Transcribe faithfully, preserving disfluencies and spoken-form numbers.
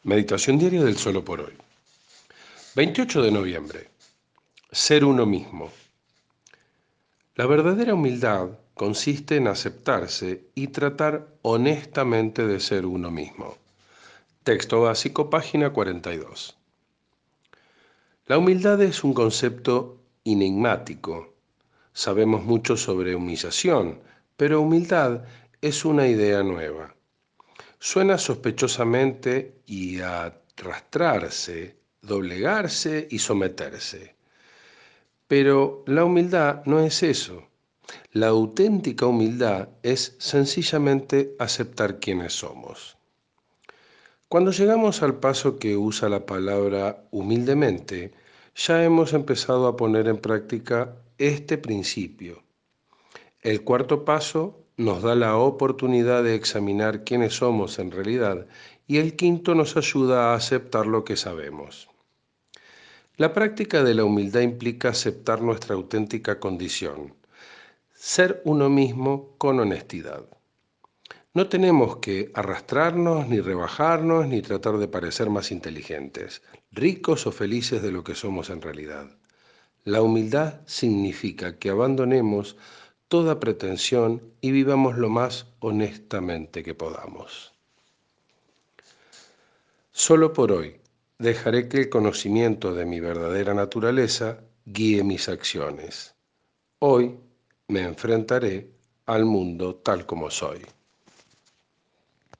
Meditación diaria del Solo por Hoy. veintiocho de noviembre. Ser uno mismo. La verdadera humildad consiste en aceptarse y tratar honestamente de ser uno mismo. Texto básico, página cuarenta y dos. La humildad es un concepto enigmático. Sabemos mucho sobre humillación, pero humildad es una idea nueva. Suena sospechosamente y a arrastrarse, doblegarse y someterse. Pero la humildad no es eso. La auténtica humildad es sencillamente aceptar quiénes somos. Cuando llegamos al paso que usa la palabra humildemente, ya hemos empezado a poner en práctica este principio. El cuarto paso nos da la oportunidad de examinar quiénes somos en realidad y el quinto nos ayuda a aceptar lo que sabemos. La práctica de la humildad implica aceptar nuestra auténtica condición, ser uno mismo con honestidad. No tenemos que arrastrarnos, ni rebajarnos, ni tratar de parecer más inteligentes, ricos o felices de lo que somos en realidad. La humildad significa que abandonemos toda pretensión y vivamos lo más honestamente que podamos. Solo por hoy dejaré que el conocimiento de mi verdadera naturaleza guíe mis acciones. Hoy me enfrentaré al mundo tal como soy.